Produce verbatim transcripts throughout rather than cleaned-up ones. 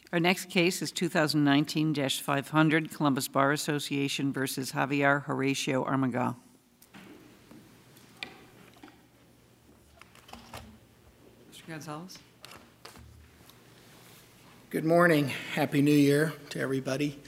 Our next case is two thousand nineteen dash five hundred, Columbus Bar Association versus Javier Horacio Armengal. Mister Gonzalez. Good morning. Happy New Year to everybody.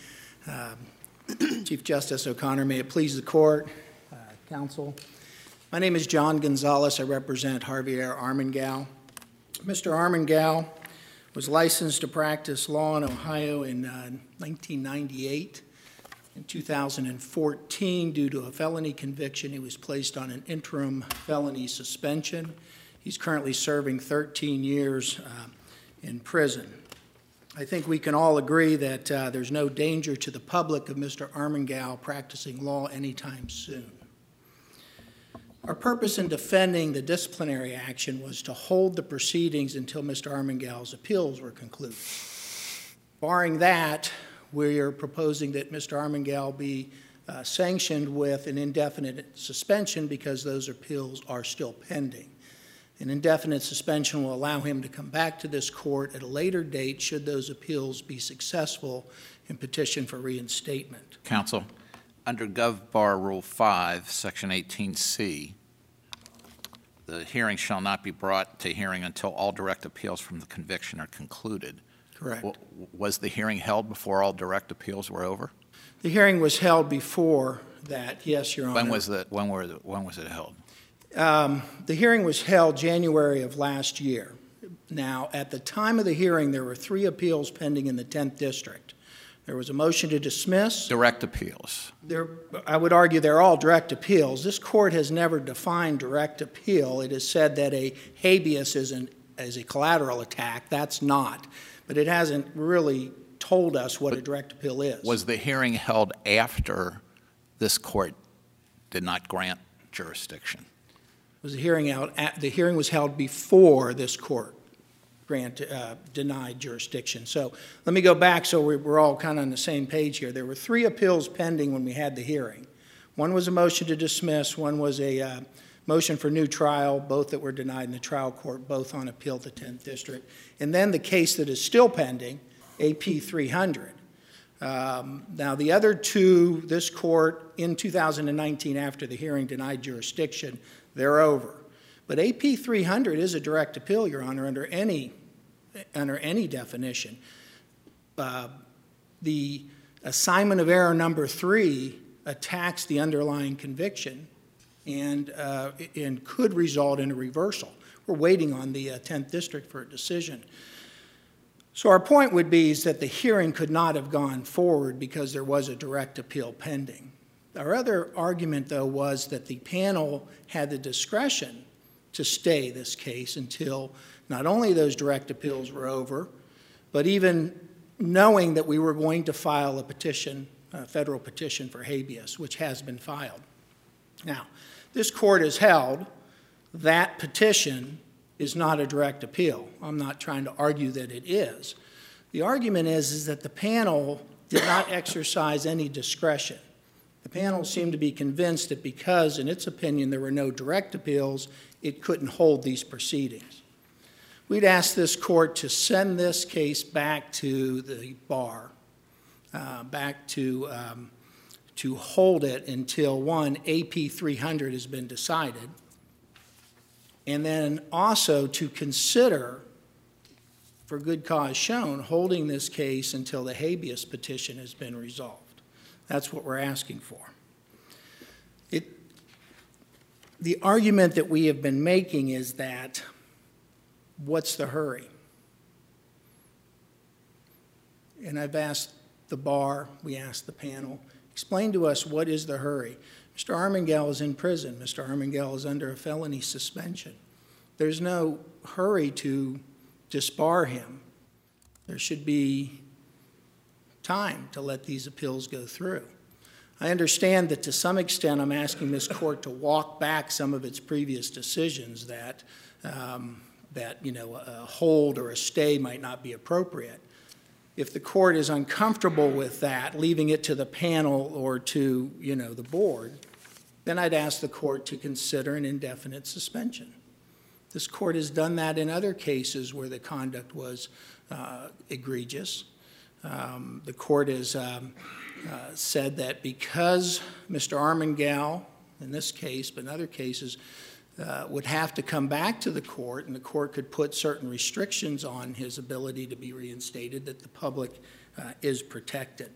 Um, Chief Justice O'Connor, may it please the court, uh, counsel. My name is John Gonzalez. I represent Javier Armengal. Mister Armengal was licensed to practice law in Ohio in uh, nineteen ninety-eight. In two thousand fourteen, due to a felony conviction, he was placed on an interim felony suspension. He's currently serving thirteen years uh, in prison. I think we can all agree that uh, there's no danger to the public of Mister Armengal practicing law anytime soon. Our purpose in defending the disciplinary action was to hold the proceedings until Mister Armengal's appeals were concluded. Barring that, we are proposing that Mister Armengal be uh, sanctioned with an indefinite suspension because those appeals are still pending. An indefinite suspension will allow him to come back to this court at a later date should those appeals be successful and petition for reinstatement. Counsel, under GovBar Rule five, Section eighteen C, the hearing shall not be brought to hearing until all direct appeals from the conviction are concluded. Correct. W- was the hearing held before all direct appeals were over? The hearing was held before that, yes, Your Honor. When was the, when were the, when was it held? Um, the hearing was held January of last year. Now, at the time of the hearing, there were three appeals pending in the tenth District. There was a motion to dismiss. Direct appeals. There, I would argue they're all direct appeals. This court has never defined direct appeal. It has said that a habeas is, an, is a collateral attack. That's not. But it hasn't really told us what but a direct appeal is. Was the hearing held after this court did not grant jurisdiction? Was the hearing out? At, the hearing was held before this court grant uh, denied jurisdiction. So let me go back so we're, we're all kind of on the same page here. There were three appeals pending when we had the hearing. One was a motion to dismiss. One was a uh, motion for new trial, both that were denied in the trial court, both on appeal to tenth District. And then the case that is still pending, A P three hundred. Um, now, the other two, this court in two thousand nineteen, after the hearing, denied jurisdiction. They're over. But A P three hundred is a direct appeal, Your Honor, under any, under any definition. Uh, the assignment of error number three attacks the underlying conviction and, uh, and could result in a reversal. We're waiting on the uh, tenth District for a decision. So our point would be is that the hearing could not have gone forward because there was a direct appeal pending. Our other argument, though, was that the panel had the discretion to stay this case until not only those direct appeals were over, but even knowing that we were going to file a petition, a federal petition for habeas, which has been filed. Now, this court has held that petition is not a direct appeal. I'm not trying to argue that it is. The argument is, is that the panel did not exercise any discretion. The panel seemed to be convinced that because, in its opinion, there were no direct appeals, it couldn't hold these proceedings. We'd ask this court to send this case back to the bar, uh, back to, um, to hold it until, one, A P three hundred has been decided, and then also to consider, for good cause shown, holding this case until the habeas petition has been resolved. That's what we're asking for. It, the argument that we have been making is that, what's the hurry? And I've asked the bar, we asked the panel, explain to us what is the hurry. Mister Armengal is in prison. Mister Armengal is under a felony suspension. There's no hurry to disbar him. There should be time to let these appeals go through. I understand that to some extent I'm asking this court to walk back some of its previous decisions that, um, that you know, a hold or a stay might not be appropriate. If the court is uncomfortable with that, leaving it to the panel or to, you know, the board, then I'd ask the court to consider an indefinite suspension. This court has done that in other cases where the conduct was uh, egregious. Um, the court has um, uh, said that because Mister Armengol, in this case, but in other cases, uh, would have to come back to the court, and the court could put certain restrictions on his ability to be reinstated, that the public uh, is protected.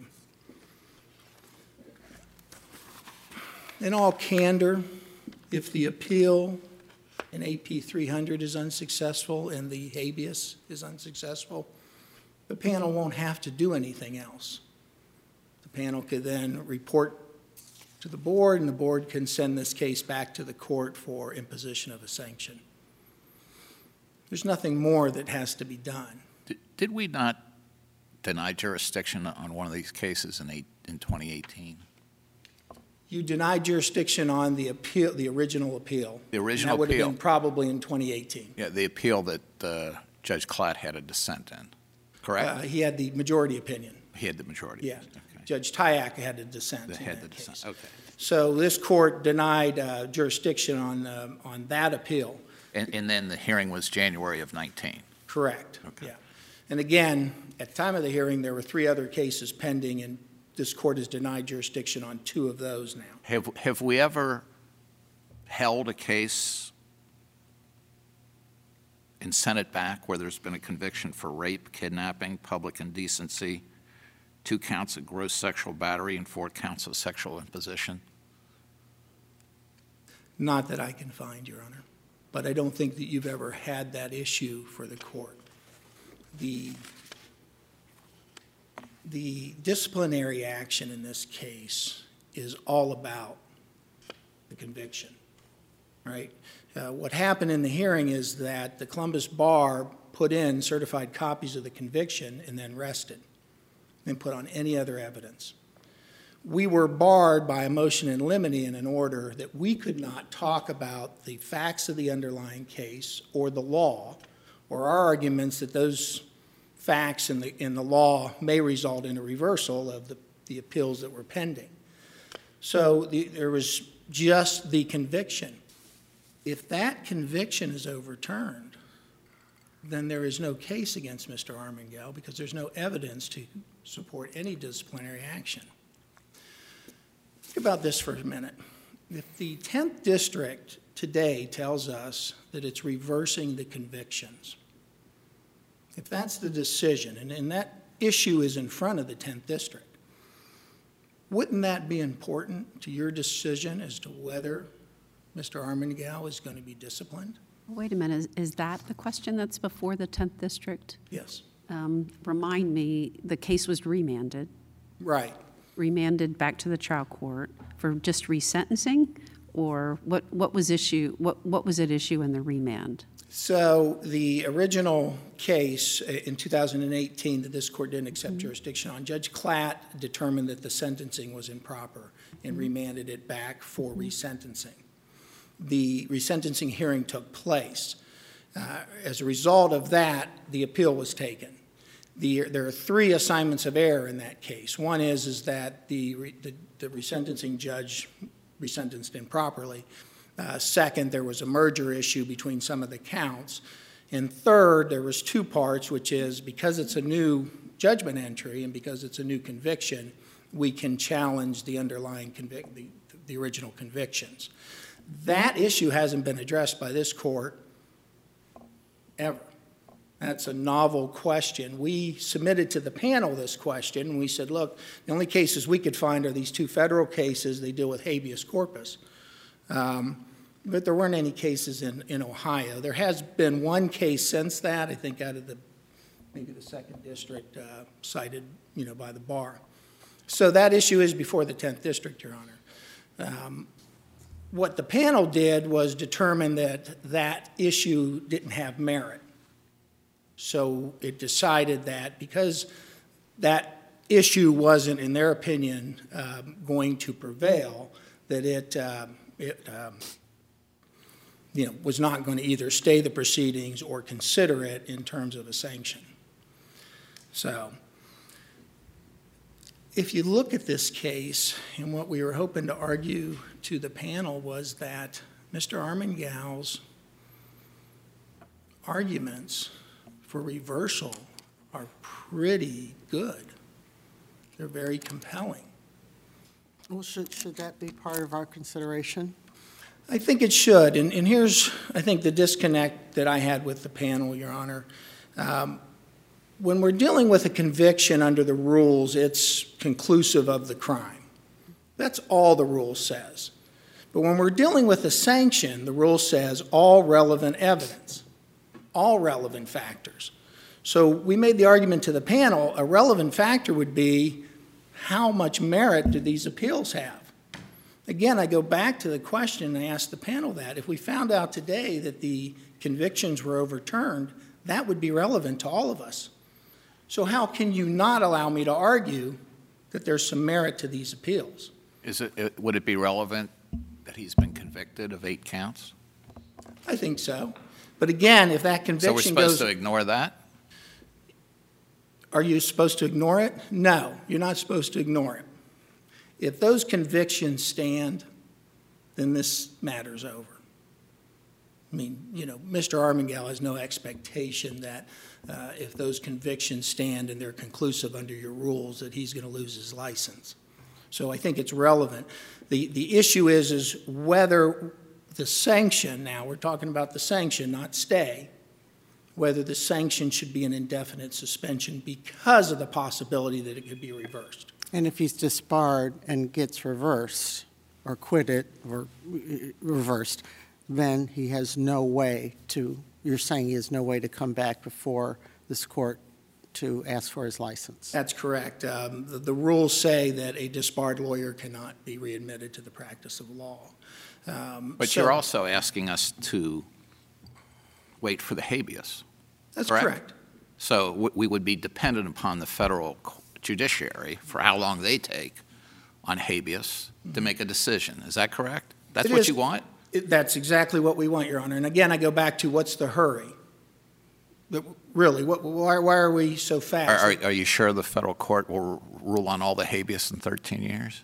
In all candor, if the appeal in A P three hundred is unsuccessful and the habeas is unsuccessful, the panel won't have to do anything else. The panel could then report to the board, and the board can send this case back to the court for imposition of a sanction. There's nothing more that has to be done. Did, did we not deny jurisdiction on one of these cases in, eight, in twenty eighteen? You denied jurisdiction on the appeal, the original appeal. The original That would have appeal. been probably in twenty eighteen. Yeah, the appeal that uh, Judge Klatt had a dissent in, correct? Uh, He had the majority opinion. He had the majority. Yeah. Okay. Judge Tyak had a dissent That in had that the case. dissent, okay. So this court denied uh, jurisdiction on, um, on that appeal. And, and then the hearing was January of nineteen. Correct. Okay. Yeah. And again, at the time of the hearing, there were three other cases pending, and this court has denied jurisdiction on two of those now. Have, have we ever held a case and sent it back where there's been a conviction for rape, kidnapping, public indecency, two counts of gross sexual battery, and four counts of sexual imposition? Not that I can find, Your Honor, but I don't think that you've ever had that issue for the court. The, the disciplinary action in this case is all about the conviction, right? Uh, what happened in the hearing is that the Columbus Bar put in certified copies of the conviction and then rested, and put on any other evidence. We were barred by a motion in limine in an order that we could not talk about the facts of the underlying case or the law, or our arguments that those facts in the, in the law may result in a reversal of the, the appeals that were pending. So the, there was just the conviction. If that conviction is overturned, then there is no case against Mister Armengol because there's no evidence to support any disciplinary action. Think about this for a minute. If the tenth District today tells us that it's reversing the convictions, if that's the decision, and, and that issue is in front of the tenth District, wouldn't that be important to your decision as to whether Mister Armengol is going to be disciplined? Wait a minute, is, is that the question that's before the tenth District? Yes. Um, remind me, the case was remanded, Right. remanded back to the trial court for just resentencing? Or what, what was issue, what, what was at issue in the remand? So the original case uh, in two thousand eighteen that this court didn't accept Mm-hmm. jurisdiction on, Judge Klatt determined that the sentencing was improper and Mm-hmm. remanded it back for resentencing. The resentencing hearing took place. Uh, as a result of that, the appeal was taken. The, there are three assignments of error in that case. One is, is that the, re, the, the resentencing judge resentenced improperly. Uh, second, there was a merger issue between some of the counts. And third, there was two parts, which is because it's a new judgment entry and because it's a new conviction, we can challenge the underlying convic- the, the original convictions. That issue hasn't been addressed by this court ever. That's a novel question. We submitted to the panel this question, and we said, look, the only cases we could find are these two federal cases. They deal with habeas corpus. Um, but there weren't any cases in, in Ohio. There has been one case since that, I think out of the, maybe the second district uh, cited, you know, by the bar. So that issue is before the tenth District, Your Honor. Um, what the panel did was determine that that issue didn't have merit. So it decided that because that issue wasn't, in their opinion, um, going to prevail, that it, um, it um, you know, was not going to either stay the proceedings or consider it in terms of a sanction. So if you look at this case, and what we were hoping to argue to the panel was that Mister Armengol's arguments for reversal are pretty good. They're very compelling. Well, should, should that be part of our consideration? I think it should, and, and here's, I think, the disconnect that I had with the panel, Your Honor. Um, when we're dealing with a conviction under the rules, it's conclusive of the crime. That's all the rule says. But when we're dealing with a sanction, the rule says all relevant evidence, all relevant factors. So we made the argument to the panel, a relevant factor would be how much merit do these appeals have? Again, I go back to the question, and I asked the panel that. If we found out today that the convictions were overturned, that would be relevant to all of us. So how can you not allow me to argue that there's some merit to these appeals? Is it, it- would it be relevant that he's been convicted of eight counts? I think so. But again, if that So we're conviction supposed goes, to ignore that? are you supposed to ignore it? No, you're not supposed to ignore it. If those convictions stand, then this matter's over. I mean, you know, Mister Armengol has no expectation that uh, if those convictions stand and they're conclusive under your rules, that he's going to lose his license. So I think it's relevant. The, the issue is, is whether the sanction, now we're talking about the sanction, not stay, whether the sanction should be an indefinite suspension because of the possibility that it could be reversed. And if he's disbarred and gets reversed, or acquitted, or reversed, then he has no way to, you're saying he has no way to come back before this court to ask for his license? That's correct. Um, the, the rules say that a disbarred lawyer cannot be readmitted to the practice of law. Um, But so- you're also asking us to wait for the habeas. That's correct? correct. So w- we would be dependent upon the federal c- judiciary for how long they take on habeas to make a decision. Is that correct? That's It what is. you want? It- That's exactly what we want, Your Honor. And again, I go back to what's the hurry? But really, what, why, why are we so Are, fast? are, are you sure the federal court will rule on all the habeas in thirteen years?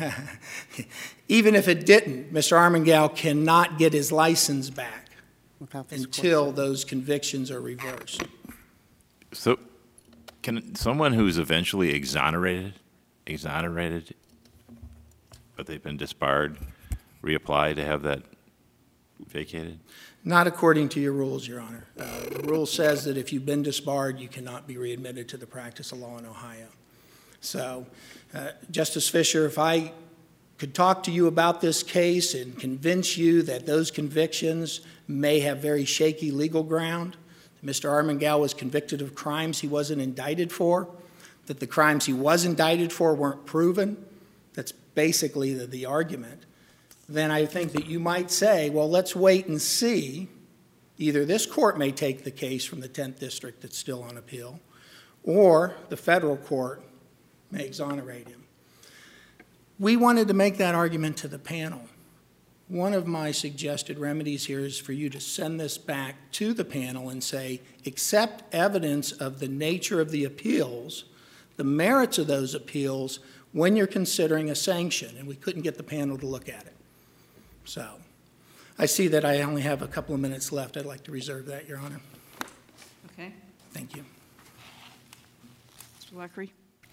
Even if it didn't, Mister Armengol cannot get his license back Without this court- until those convictions are reversed. So, can someone who's eventually exonerated, exonerated, but they've been disbarred, reapply to have that vacated? Not according to your rules, Your Honor. Uh, The rule says that if you've been disbarred, you cannot be readmitted to the practice of law in Ohio. So, uh, Justice Fisher, if I could talk to you about this case and convince you that those convictions may have very shaky legal ground, Mister Armengol was convicted of crimes he wasn't indicted for, that the crimes he was indicted for weren't proven, that's basically the, the argument, then I think that you might say, well, let's wait and see. Either this court may take the case from the tenth District that's still on appeal, or the federal court may exonerate him. We wanted to make that argument to the panel. One of my suggested remedies here is for you to send this back to the panel and say, accept evidence of the nature of the appeals, the merits of those appeals, when you're considering a sanction, and we couldn't get the panel to look at it. So, I see that I only have a couple of minutes left. I'd like to reserve that, Your Honor. Okay. Thank you. Mister Lackery?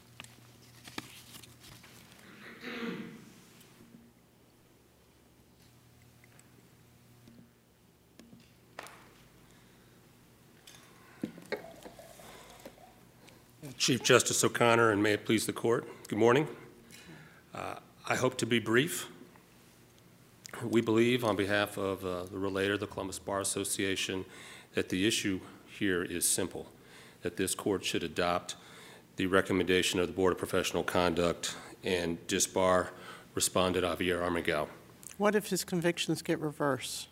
Chief Justice O'Connor, and may it please the court, good morning. Uh, I hope to be brief. We believe, on behalf of uh, the relator, the Columbus Bar Association, that the issue here is simple, that this court should adopt the recommendation of the Board of Professional Conduct and disbar Respondent Javier Armengol. What if his convictions get reversed?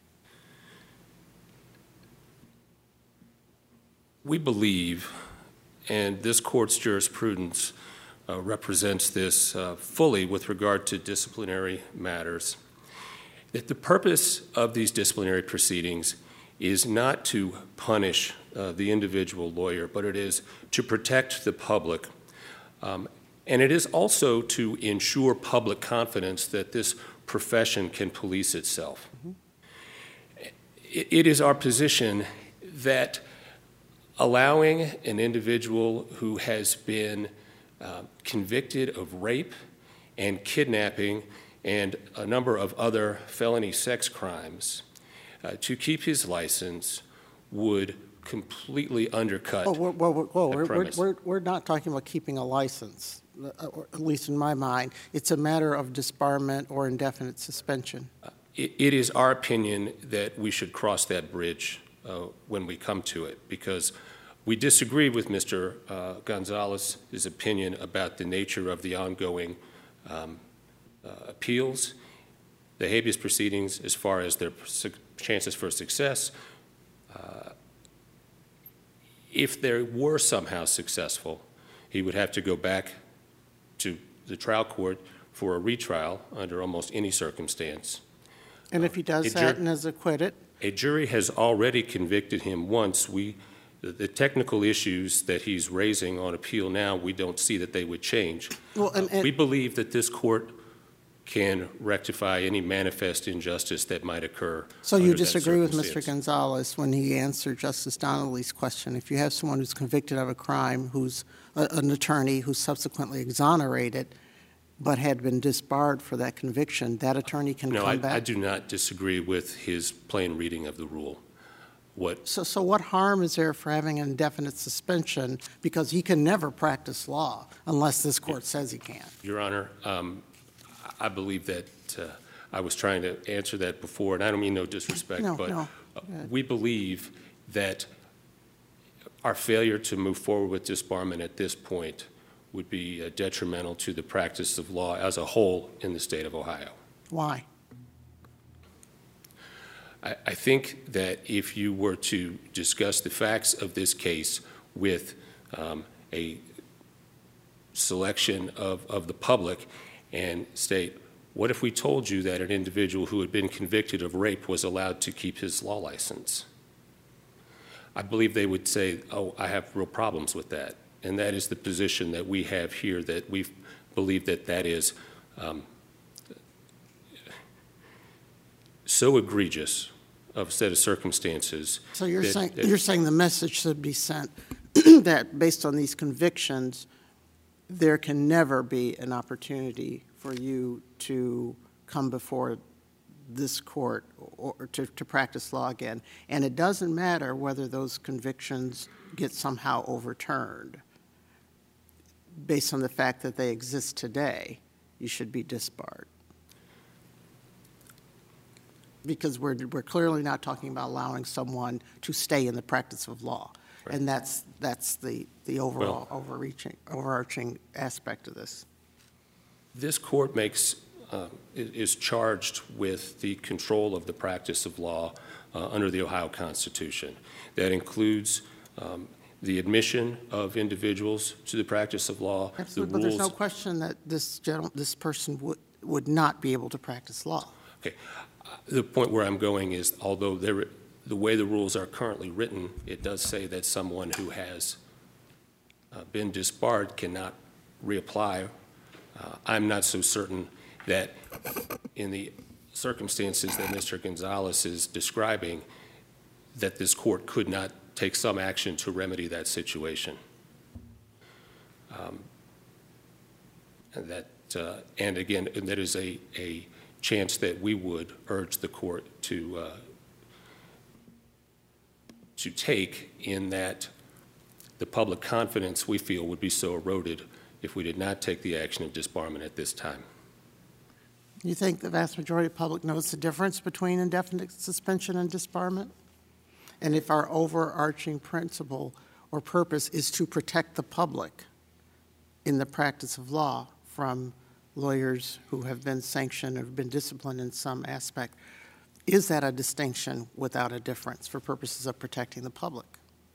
We believe, and this court's jurisprudence uh, represents this uh, fully with regard to disciplinary matters, that the purpose of these disciplinary proceedings is not to punish uh, the individual lawyer, but it is to protect the public. Um, and it is also to ensure public confidence that this profession can police itself. Mm-hmm. It, it is our position that allowing an individual who has been uh, convicted of rape and kidnapping and a number of other felony sex crimes uh, to keep his license would completely undercut Oh, whoa, whoa, whoa, whoa. the We're, we're, premise. we're, we're not talking about keeping a license, uh, or at least in my mind. It's a matter of disbarment or indefinite suspension. It, it is our opinion that we should cross that bridge uh, when we come to it, because we disagree with Mister Uh, Gonzalez's opinion about the nature of the ongoing um, uh, appeals, the habeas proceedings, as far as their su- chances for success. Uh, if they were somehow successful, he would have to go back to the trial court for a retrial under almost any circumstance. And if he does a that jur- and is acquitted, A jury has already convicted him once. We, the, the technical issues that he's raising on appeal now, we don't see that they would change. well, and, We and, believe that this court can rectify any manifest injustice that might occur. so under you that disagree with Mister circumstance. Gonzalez when he answered Justice Donnelly's question. If you have someone who's convicted of a crime, who's a, an attorney who's subsequently exonerated, but had been disbarred for that conviction, that attorney can No, come I, back? I do not disagree with his plain reading of the rule. What So, so what harm is there for having an indefinite suspension? Because he can never practice law unless this court says he can. Your Honor, um, I believe that uh, I was trying to answer that before, and I don't mean no disrespect, No, but no. uh, Go ahead. we believe that our failure to move forward with disbarment at this point would be uh, detrimental to the practice of law as a whole in the state of Ohio. Why? I, I think that if you were to discuss the facts of this case with um, a selection of, of the public and state, what if we told you that an individual who had been convicted of rape was allowed to keep his law license? I believe they would say, oh, I have real problems with that. And that is the position that we have here, that we believe that that is um, so egregious of a set of circumstances. So you're that- saying, that- you're saying the message should be sent that based on these convictions, there can never be an opportunity for you to come before this court or or to, to practice law again. And it doesn't matter whether those convictions get somehow overturned. Based on the fact that they exist today, you should be disbarred. Because we're, we're clearly not talking about allowing someone to stay in the practice of law. Right. And that's, that's the, the overall overreaching, overarching aspect of this. This court makes, uh, i- is charged with the control of the practice of law uh, under the Ohio Constitution. That includes um, the admission of individuals to the practice of law, the Absolutely, but there's no rules. question that this gentle, this person would, would not be able to practice law. Okay. Uh, The point where I'm going is, although there, the way the rules are currently written, it does say that someone who has uh, been disbarred cannot reapply. Uh, I'm not so certain that in the circumstances that Mister Gonzalez is describing, that this court could not take some action to remedy that situation. Um, And that, uh, and again, and that is a, a chance that we would urge the court to, uh, to take, in that the public confidence, we feel, would be so eroded if we did not take the action of disbarment at this time. You think the vast majority of the public knows the difference between indefinite suspension and disbarment? And if our overarching principle or purpose is to protect the public in the practice of law from lawyers who have been sanctioned or been disciplined in some aspect, is that a distinction without a difference for purposes of protecting the public?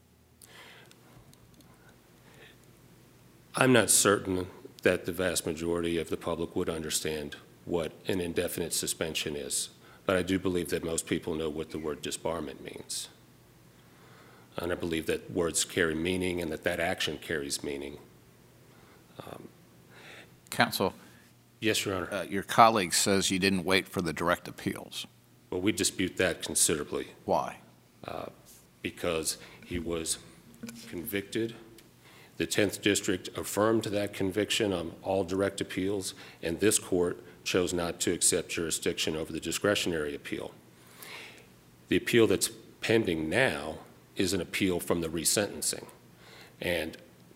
I'm not certain that the vast majority of the public would understand what an indefinite suspension is, but I do believe that most people know what the word disbarment means. And I believe that words carry meaning and that that action carries meaning. Um, Counsel, Yes, Your Honor. uh, your colleague says you didn't wait for the direct appeals. Well, we dispute that considerably. Why? because he was convicted. The tenth District affirmed that conviction on all direct appeals, and this court chose not to accept jurisdiction over the discretionary appeal. The appeal that's pending now is an appeal from the resentencing. And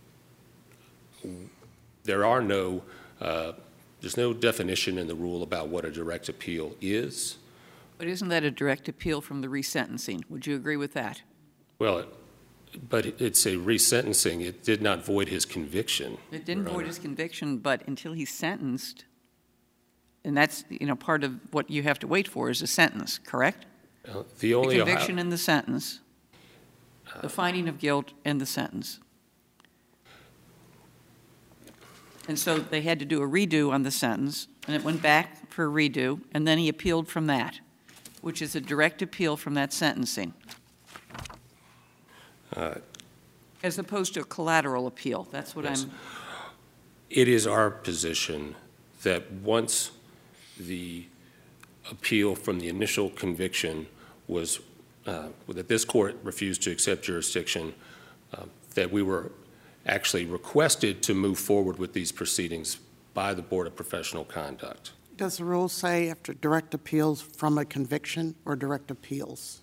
there are no, uh, there's no definition in the rule about what a direct appeal is. But isn't that a direct appeal from the resentencing? Would you agree with that? Well, it, but it's a resentencing. It did not void his conviction. It didn't Your void Honor. his conviction, but until he's sentenced, and that's, you know, part of what you have to wait for is a sentence, correct? Uh, the only The conviction Ohio, and the sentence, the finding of guilt and the sentence. And so they had to do a redo on the sentence, and it went back for a redo, and then he appealed from that, which is a direct appeal from that sentencing, uh, as opposed to a collateral appeal. That's what Yes. I'm, it is our position that once the appeal from the initial conviction was, uh, that this court refused to accept jurisdiction, uh, that we were actually requested to move forward with these proceedings by the Board of Professional Conduct. Does the rule say after direct appeals from a conviction or direct appeals?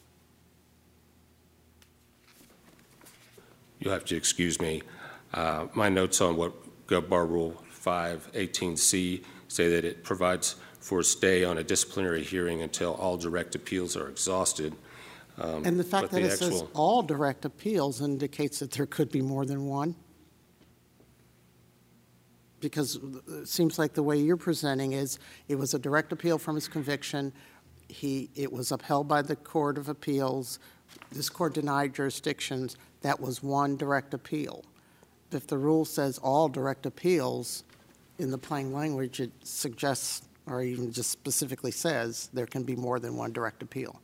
You'll have to excuse me. Uh, my notes on what Gov Bar Rule five eighteen C say that it provides for a stay on a disciplinary hearing until all direct appeals are exhausted. Um, And the fact but that the it says actual- all direct appeals indicates that there could be more than one? Because it seems like the way you're presenting is, it was a direct appeal from his conviction, he, it was upheld by the Court of Appeals, this court denied jurisdictions, that was one direct appeal. If the rule says all direct appeals, in the plain language, it suggests, or even just specifically says, there can be more than one direct appeal.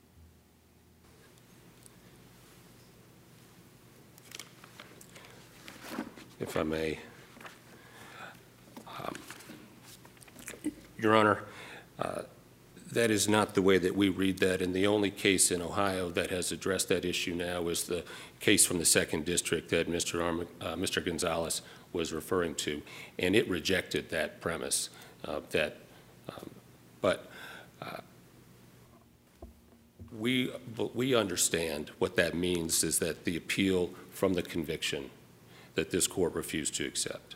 If I may. Um, Your Honor, uh, that is not the way that we read that, and the only case in Ohio that has addressed that issue now is the case from the Second District that Mister Arm, uh, Mister Gonzalez was referring to, and it rejected that premise. Uh, that, um, but uh, we, but we understand what that means is that the appeal from the conviction that this court refused to accept.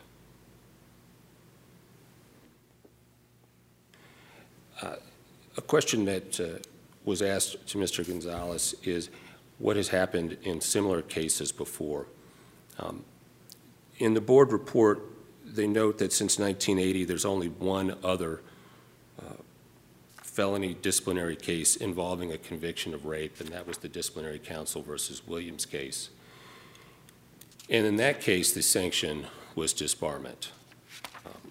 Uh, a question that uh, was asked to Mister Gonzalez is what has happened in similar cases before. Um, in the board report, they note that since nineteen eighty, there's only one other uh, felony disciplinary case involving a conviction of rape, and that was the Disciplinary Counsel versus Williams case. And in that case, the sanction was disbarment. Um,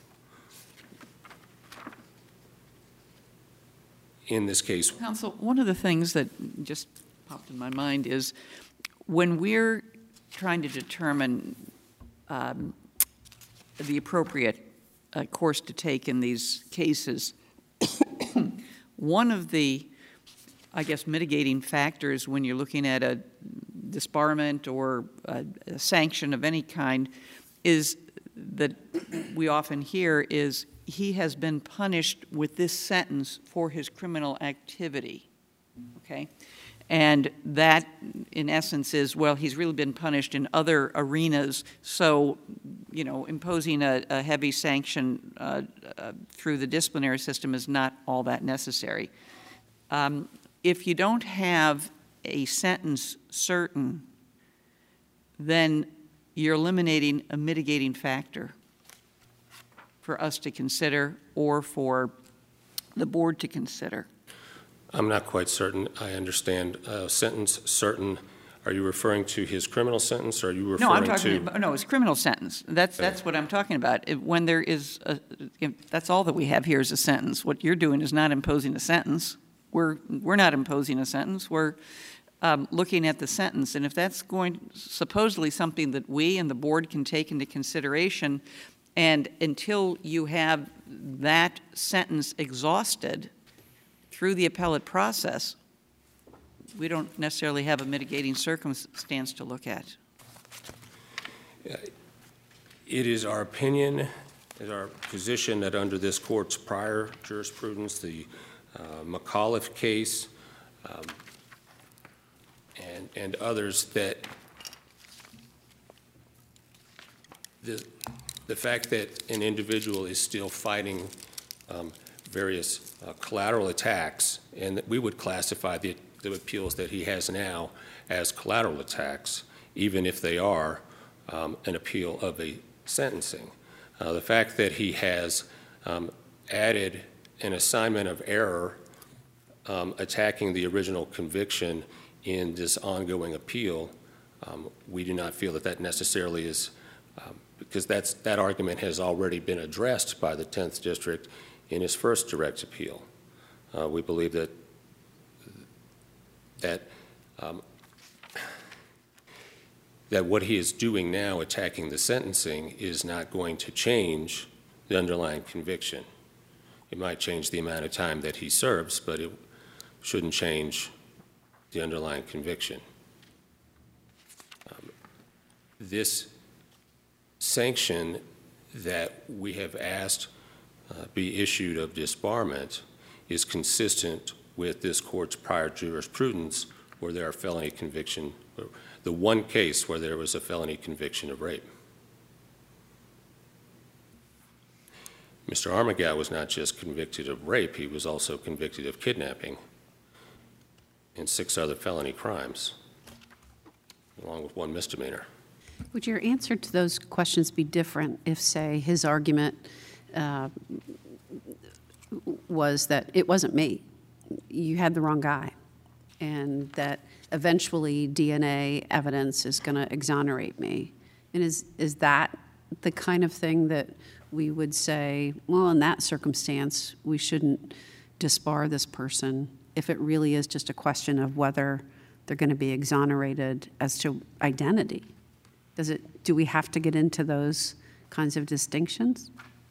in this case, Counsel, one of the things that just popped in my mind is when we're trying to determine um, the appropriate uh, course to take in these cases, one of the, I guess, mitigating factors when you're looking at a disbarment or a, a sanction of any kind is that we often hear is he has been punished with this sentence for his criminal activity, okay? And that, in essence, is, well, he's really been punished in other arenas, so, you know, imposing a, a heavy sanction uh, uh, through the disciplinary system is not all that necessary. Um, if you don't have a sentence certain, then you're eliminating a mitigating factor for us to consider or for the board to consider. I'm not quite certain. I understand. Uh, sentence certain. Are you referring to his criminal sentence, or are you referring No, I'm to? talking about, no, it's criminal sentence. That's, that's what I'm talking about. If- When there is, a, if that's all that we have here is a sentence. What you're doing is not imposing a sentence. We're, we're not imposing a sentence. We're um, looking at the sentence. And if that's going, supposedly something that we and the board can take into consideration, and until you have that sentence exhausted through the appellate process, we don't necessarily have a mitigating circumstance to look at. It is our opinion, it is our position that under this court's prior jurisprudence, the uh, McAuliffe case, um, and, and others, that the, the fact that an individual is still fighting um, various uh, collateral attacks, and that we would classify the, the appeals that he has now as collateral attacks, even if they are um, an appeal of a sentencing. Uh, the fact that he has um, added an assignment of error um, attacking the original conviction in this ongoing appeal, um, we do not feel that that necessarily is, um, because that's, that argument has already been addressed by the tenth District in his first direct appeal. Uh, we believe that that um, that what he is doing now, attacking the sentencing, is not going to change the underlying conviction. It might change the amount of time that he serves, but it shouldn't change the underlying conviction. Um, this sanction that we have asked uh, be issued of disbarment is consistent with this court's prior jurisprudence where there are felony conviction, the one case where there was a felony conviction of rape. Mister Armagao was not just convicted of rape, he was also convicted of kidnapping and six other felony crimes, along with one misdemeanor. Would your answer to those questions be different if, say, his argument uh, was that it wasn't me, you had the wrong guy, and that eventually D N A evidence is going to exonerate me? And is, is that the kind of thing that we would say, well, in that circumstance, we shouldn't disbar this person if it really is just a question of whether they're going to be exonerated as to identity? Does it, do we have to get into those kinds of distinctions?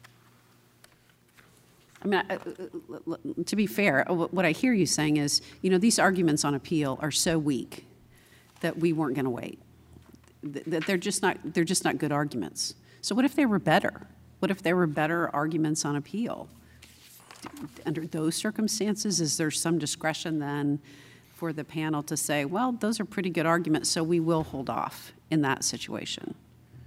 I mean, I, to be fair, what I hear you saying is, you know, these arguments on appeal are so weak that we weren't going to wait. That they're just not, they're just not good arguments. So what if they were better? What if there were better arguments on appeal? Under those circumstances, is there some discretion then for the panel to say, well, those are pretty good arguments, so we will hold off in that situation?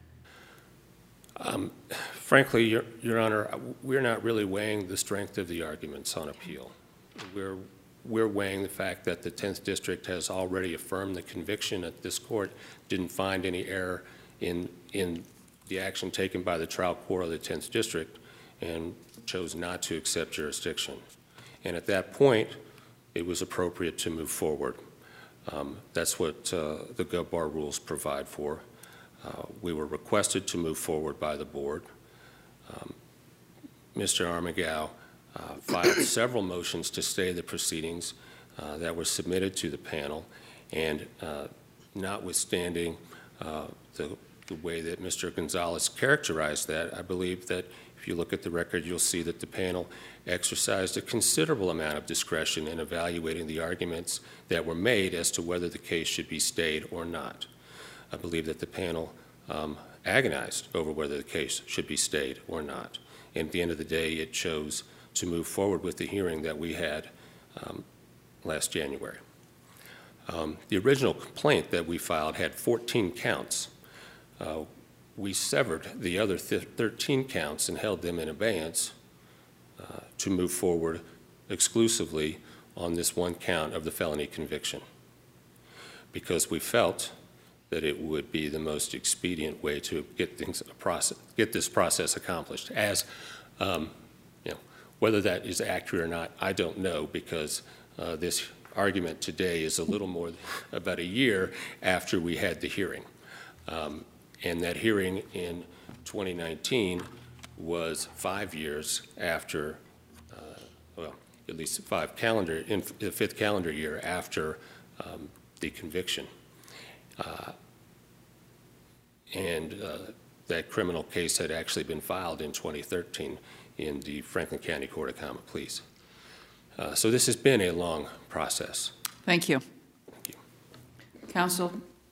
Um, frankly, Your, Your Honor, we're not really weighing the strength of the arguments on appeal. We're, we're weighing the fact that the tenth District has already affirmed the conviction, that this court didn't find any error in, in the action taken by the trial court of the tenth District and chose not to accept jurisdiction. And at that point, it was appropriate to move forward. Um, that's what uh, the GovBar rules provide for. Uh, we were requested to move forward by the board. Um, Mister Armagao uh, filed several motions to stay the proceedings uh, that were submitted to the panel, and uh, notwithstanding uh, the, the way that Mister Gonzalez characterized that, I believe that if you look at the record, you'll see that the panel exercised a considerable amount of discretion in evaluating the arguments that were made as to whether the case should be stayed or not. I believe that the panel um, agonized over whether the case should be stayed or not. And at the end of the day, it chose to move forward with the hearing that we had um, last January. Um, the original complaint that we filed had fourteen counts. Uh, we severed the other thirteen counts and held them in abeyance uh, to move forward exclusively on this one count of the felony conviction, because we felt that it would be the most expedient way to get things process, get this process accomplished. As um, you know, whether that is accurate or not, I don't know, because uh, this argument today is a little more than about a year after we had the hearing, um, and that hearing in twenty nineteen was five years after, uh, well, at least five calendar in the fifth calendar year after um, the conviction. Uh, and uh, that criminal case had actually been filed in twenty thirteen in the Franklin County Court of Common Pleas. Uh, so this has been a long process. Thank you. Counsel?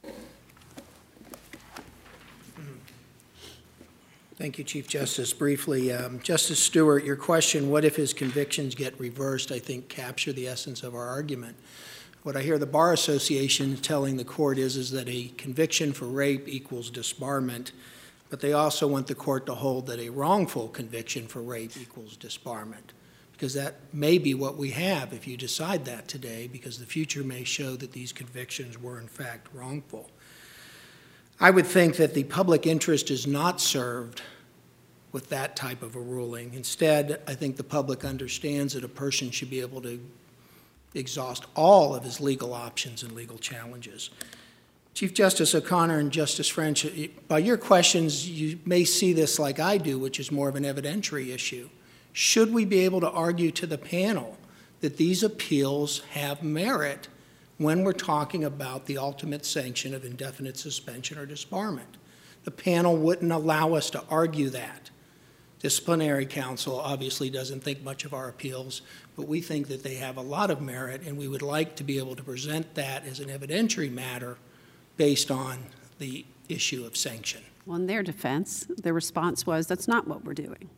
Thank you, Chief Justice. Briefly, um, Justice Stewart, your question, what if his convictions get reversed, I think capture the essence of our argument. What I hear the Bar Association telling the court is, is that a conviction for rape equals disbarment, but they also want the court to hold that a wrongful conviction for rape equals disbarment, because that may be what we have if you decide that today, because the future may show that these convictions were in fact wrongful. I would think that the public interest is not served with that type of a ruling. Instead, I think the public understands that a person should be able to exhaust all of his legal options and legal challenges. Chief Justice O'Connor and Justice French, by your questions, you may see this like I do, which is more of an evidentiary issue. Should we be able to argue to the panel that these appeals have merit when we're talking about the ultimate sanction of indefinite suspension or disbarment? The panel wouldn't allow us to argue that. Disciplinary counsel obviously doesn't think much of our appeals, but we think that they have a lot of merit, and we would like to be able to present that as an evidentiary matter based on the issue of sanction. Well, in their defense, their response was, that's not what we're doing.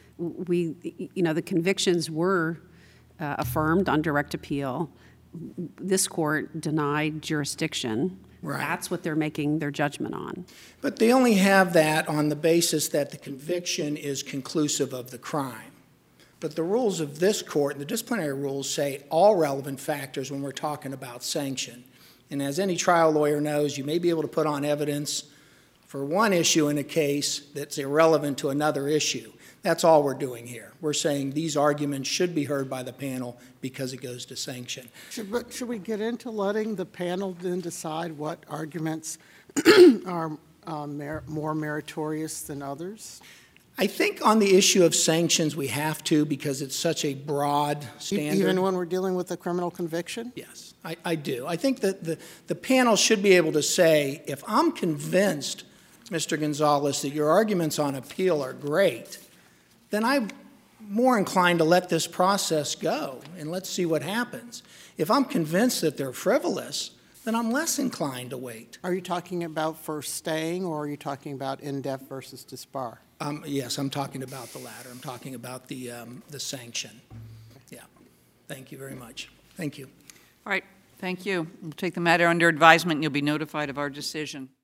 We, you know, the convictions were uh, affirmed on direct appeal. This court denied jurisdiction. Right. That's what they're making their judgment on. But they only have that on the basis that the conviction is conclusive of the crime. But the rules of this court, the disciplinary rules, say all relevant factors when we're talking about sanction. And as any trial lawyer knows, you may be able to put on evidence for one issue in a case that's irrelevant to another issue. That's all we're doing here. We're saying these arguments should be heard by the panel because it goes to sanction. Should, but should we get into letting the panel then decide what arguments are uh, mer more meritorious than others? I think on the issue of sanctions we have to, because it's such a broad standard. Even when we're dealing with a criminal conviction? Yes, I, I do. I think that the, the panel should be able to say, if I'm convinced, Mister Gonzalez, that your arguments on appeal are great, then I'm more inclined to let this process go and let's see what happens. If I'm convinced that they're frivolous, then I'm less inclined to wait. Are you talking about for staying, or are you talking about in-depth versus disbar? Um, yes, I'm talking about the latter. I'm talking about the, um, the sanction. Yeah. Thank you very much. Thank you. All right. Thank you. We'll take the matter under advisement, and you'll be notified of our decision.